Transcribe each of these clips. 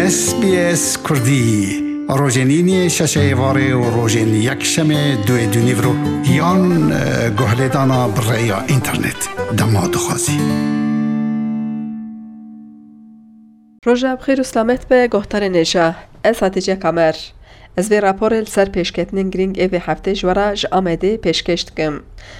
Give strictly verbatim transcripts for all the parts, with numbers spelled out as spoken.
اس بی اس کردی روزنینی ششه واره و روزن یک شمه دوی دونیورو یان گهلدانا برای اینترنت دماد خوازی روژه بخیر و سلامت به گهتر نجا از هاتیجه کامر از وی راپور سر پیشکتنین گرینگ ایوی هفته جورا ج آمده پیشکشت کم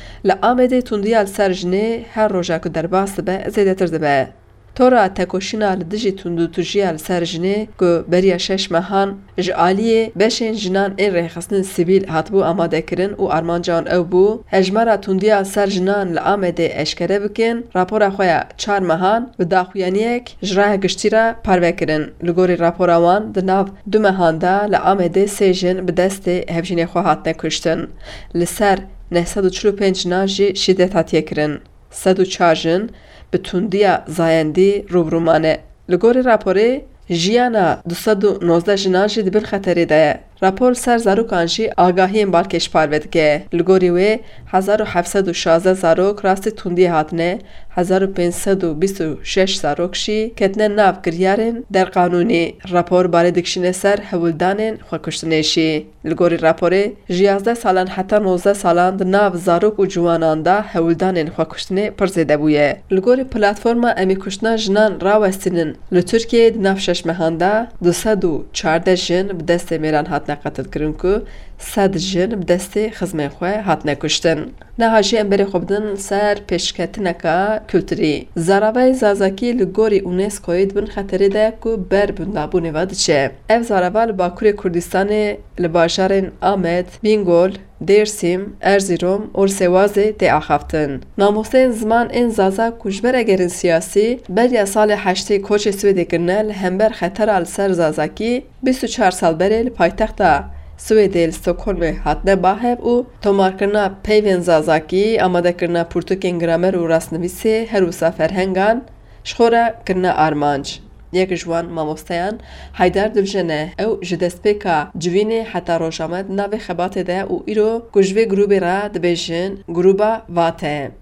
لآمده تندیال سر جنه هر روژه که در باست به زیده ترده به تورا تکوشینا لدجی تندو تجیال سر جنه که بریا شش مهان جعالیه بشین جنان این ریخستن سیویل هاتبو آماده کرن و آرمان جان او بو هجمارا تندیال سر جنان لآمده اشکره بکن راپورا خویا چار مهان و داخویانیک جراه گشتی را پروه کرن لگوری راپورا وان دناو دو مهان دا لآمده سی جن به دست هفجین خواه هات نکشتن لسر نه صد و چلو پنج ناجی شدت هاتیه کرن صد و چهار جن به تندیا زایندی روبرومانه لگوری راپوری جیانا دوصد و نوزده جنان جی دبن خطری ده راپور سر زاروکانشی آگاهی بالکش پاروید که لگوری وی هزار و هفتصد و شانزده زاروک راستی تندی هاتنه هزار و پانصد و بیست و شش زاروکشی کتنه ناو گریارن در قانونی راپور باره دکشینه سر هولدانن خوکشتنشی لگوری راپوری جیازده سالان حتی نوزده سالان ده ناو زاروک و جوانان ده هولدانن خوکشتنه پرزیده بویه لگوری پلاتفورما امی کشتنا جنان راوستینن لترکیه ده ناو شش مهانده دوصد و چهارده جن به دست میران هاتنه قتل کرن که صد جن به دست خزمه خواه هاتنه کشتن نهاجی امبری خوبدن سر پیشکتنکا کلتری زاراوی زازاکی لگوری اونسکوید بن خطری ده که بر بندابونه ود چه اف زاراوال باکوری کردستان لباشارن آمد بینگول دیرسیم ارزیروم ارسوازه ده آخافتن ناموسین زمان این زازا کجبر اگرین سیاسی بریا سال هشتی کوچ سویده کرنه لهمبر خطر آل سر زازاکی بیست و چهار سال بره لپایتخت سویدل استکهلم هاتنه باهب و تومار کرنا پیوین زازاکی آماده کرنا پورتوکین گرامر و راستنویسی هر وسا فرهنگان شخورا کرنا آرمانج یک جوان ماموستیان هایدار دبجنه او جدسپیکا جوینه حتی روشامد ناوی خبات ده او ایرو گجوی گروبی را دبیجن گروبا واته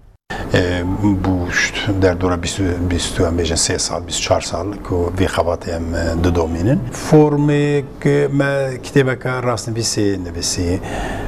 بوشت در دوره بیست و بیشتر سه سال بیست و چهار سال که وی خواهد هم دو دومینن فرمی که ما کتابه که راست نویسی نویسی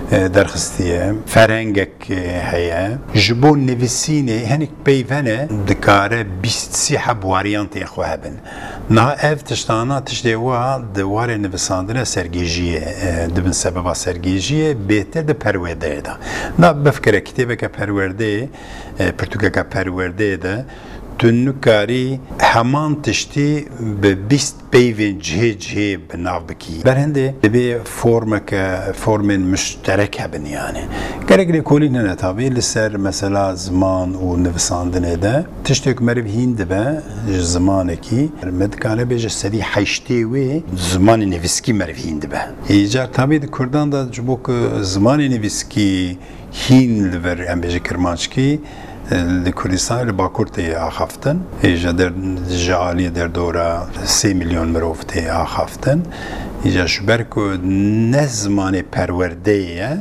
درخستیه فرنگک هیا جبون نویسینه هنیک پیوانه دکاره بیست سی حب واریانتی خواه بن نه اف تشتانا تشتیوها دوار نویساندن سرگیجیه دبن سبب سرگیجیه بهتر ده پرورده ده نه بفکر کتابه که پرورده پرتوکا که پرورده ده تنو کاری همان تشتی به بیست پیوین جه جه بناو بکی برهنده به فرم که فرم مشترک هبن یعنی گرگری کولی نه تابی لسر مثلا زمان و نویساندن ده تشتی که مرد هند به زمانی کی مدکانه بیش سری هشتی و زمان نویسکی مرد هند به ایجار تابی کردان دا جبوک زمان نویسکی هند لور ام بیش کرمانچکی لکردستان لباکورتی آخافتن ایجا در جعالی در دوره سی میلیون مروفتی آخافتن ایجا شبر که نزمان پرورده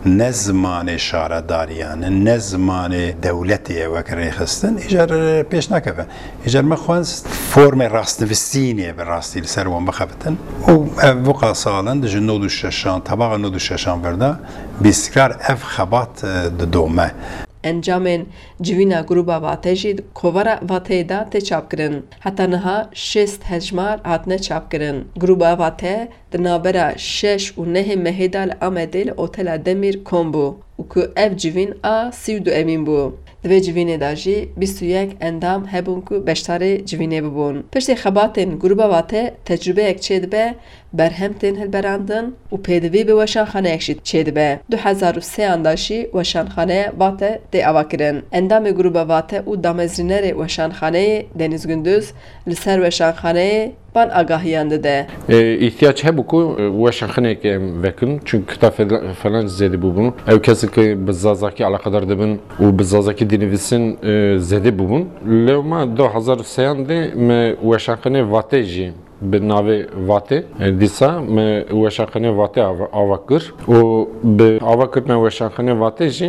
نزمان شارداریان نزمان دولتی وکر خستن ایجار پیش نکبه ایجار مخواست فرم راستنویسینی به راستی لسر و مخفتن و وقع سالن دج نودو ششان طبقه نودو ششان برده بیسکرار اف خبات دومه انجامن جوینا گروبا واته جید کوورا واته دا ته چاپ کرن حتی نها شست هجمار هاتنه چاپ کرن گروبا واته دنابرا شش و نه مهیدا لآمده اوتلا دمیر کومبو و که اف جوین آ سی و دو امین بو دوی جوینه داجی بیست و یک اندام هبون که بشتار جوینه ببون پشت خباتن گروبا واته تجربه یک چید به برهمتن هل براندن و پیدوی به وشانخانه اکشید چید به دو هزار و سه انداشی وشانخانه واته دی آوا کرن اندام گروبا واته و دامزرینر وشانخانه دنیز گندوز لسر وشانخانه بان آگاهیان ده ihtiyaç هبو کو وشانخانه که وکن چون کتاب فلان زیادی بودن او کسی که بزازاکی علاقه دارن و بزازاکی دینویسن زیادی بودن لما دو هزار و سه انده م وشانخانه واته جی به ناوی واته دیسا م وشانخانه واته آوا کر و به آوا کردن وشانخانه واته جی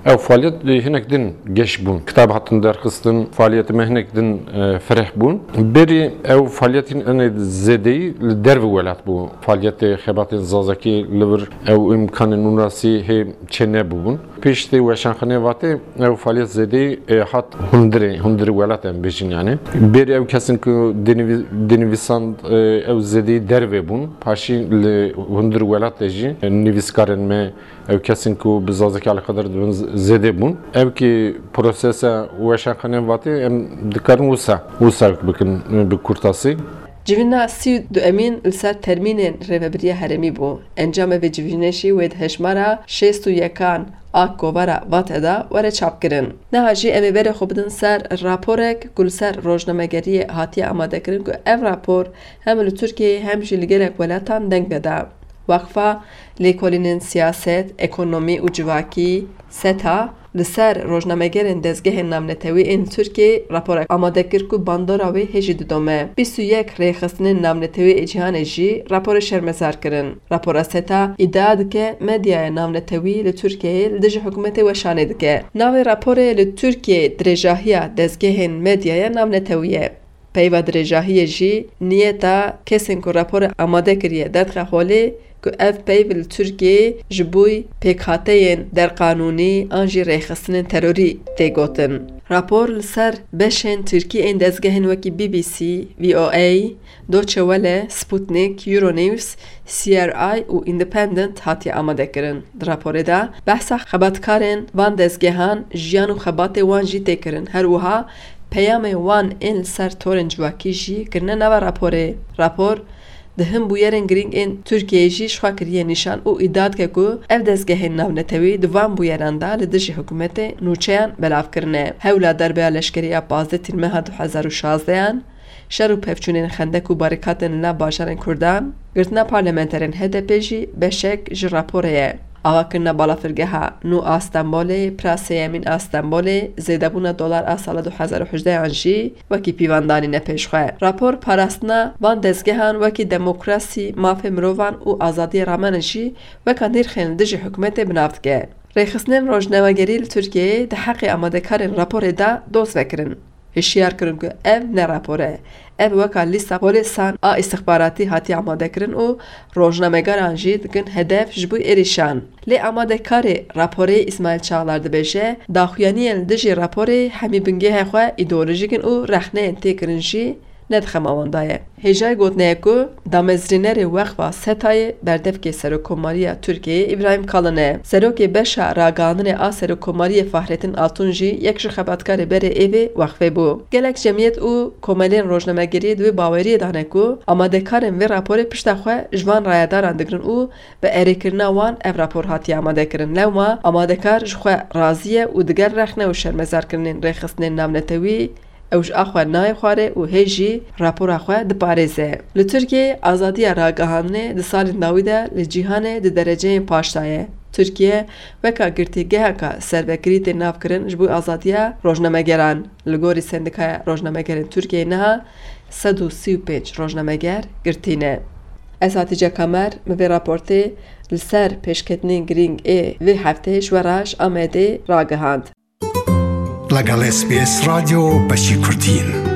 او فعالیت هنک دن گش بون کتاب هاتن درخستن فعالیت ما هنک دن فرح بون بری او فعالیت ان زدی در ولات بو فعالیت خبات زازکی لور او امکان نوناسی he çene bubun. Peşte ve şankhane vate ev faaliyet zedi hat hundre hundre velat bejin yani. Bir ev kesin ki denivisan ev zedi derve bun. Paşi hundre velat deji niviskaren me ev kesin ki bizazaki alakadar zedi bun. Ev ki prosese ve şankhane vate em dikarın usa usa bakın bir kurtası. Civina si du emin ilser terminin reveberiye heremi bu. Encame ve civineşi ve heşmara şestu yekan ak kovara vat eda vere çapkirin. Nehaji emi vere xubdin ser raporek gul ser rojnamegeriye hatiye amade kirin ku ev rapor hem li Türkiye hem jil gerek velatan denk beda. Vakfa Lêkolînên siyaset, ekonomî û civakî SETA li ser rojnamegerên dezgehên navnetewî ên Tirkiye raporek amade kir ku bandora wê hêjî didome. Bîst û yek rêxistinên navnetewî ê cîhanê jî raporê şermezar kirin. Rapora SETA îdia dike medyaya navnetewî li Tirkiyeyê li dijî hikûmetê weşanê dike. Navê raporê li Tirkiye dirêjahiya dezgehên medyaya navnetewî ye. Peyva dirêjahiyê jî niyeta kesên ku raporê amade kiriye derdixe holê ku ev peyv li Tirkiyeyê ji boî pêkhateyên derqanûnî an jî rêxistinên terorî tê gotin. Rapor li ser beşên Tirkiyeyên dezgehên wekî B B C, V O A, Deutsche Welle, Sputnik, Euronews, C R I û Independent hatiye amadekirin. Di raporê de behsa xebatkarên van dezgehan jiyan û xebatê wan jî tê kirin. Her wiha peyamê wan ên li ser torên civakî jî kirine nava raporê. Rapor di hin bûyerên girîng ên Tirkiyeyê jî xwe kiriye nîşan û îdia dike ku ev dezgehên navnetewî di van bûyeran de li dijî hikûmetê nûçeyan belavkirine. Hewla derbeya leşkeriya Pazdeh tîr meha du hezar û şazdeyan, şer û pevçûnên xendek û barîkatên li nav bajarên Kurdan, girtina parlamenterên H D P jî beşek ji raporê ye. Avakirina balafirgeha nû a Stenbolê, Prasê Yemîn a Stenbolê, zêdebûna dolar a sala du hezar û hejdeyan jî wekî pîvandanîne pêşxwe. Rapor parastina van dezgehan wekî demokrasî, mafê mirovan û azadiya ramenin jî weka nîrxên li dijî hikûmetê binav dike. Rêxistinên rojnamegerî li Tirkiyeyê di heqê amadekarên raporê de dost vekirin. Hişyar kirin ku ev ne rapor e. Ev weka lîsta polîsan a istixbaratî hatiye amadekirin û rojnamegeran jî dikin hedef ji bo êrîşan. Lê amadekarê raporê İsmail Çağlar dibêje daxuyaniyên li dijî raporê hemî bingehê xwe îdeolojîk in û rexneyên tê kirin jî nedixema wanda ye. Hêjayê gotineye ku damezrînerê wexwa SETAyê berdevkê Serokkomariya Tirkiyeyê İbrahim Kalın e. Serokê beşa ragihandinê a Serokkomariyê Fahrettin Altun jî yek ji xebatkarê berê êvê wexfê bû. Gelek cemiyet û komelên rojnamegeriyê di wê baweriyê dane ku amadekarên vê raporê pişta xwe ji van rayedaran digirin û bi erêkirina wan ev rapor hatiye amadekirin. Lewma amadekar ji xwe razî ye û diger rexne û şermezarkirinên rêxistinên navnetewî ew ji a xwe nayê xware û hê jî rapora xwe diparêze. Li Tirkiyeyê azadiya ragihandinê di salên dawî de li cîhanê di dereceyên paşda ye. Tirkiye weka girtîgeheka servekirî tê navkirin ji bo azadiya rojnamegeran. Li gorî Sendikaya Rojnamegerên Tirkiyeyê niha sed û sî û pênc rojnameger girtîne. Ez Hatice Kamer mi vê raportê li ser pêşketinên girîng ê vê hefteyê ji we re ji Amedê ragihand. لەگەڵ S B S رادیۆ بەشی کوردین.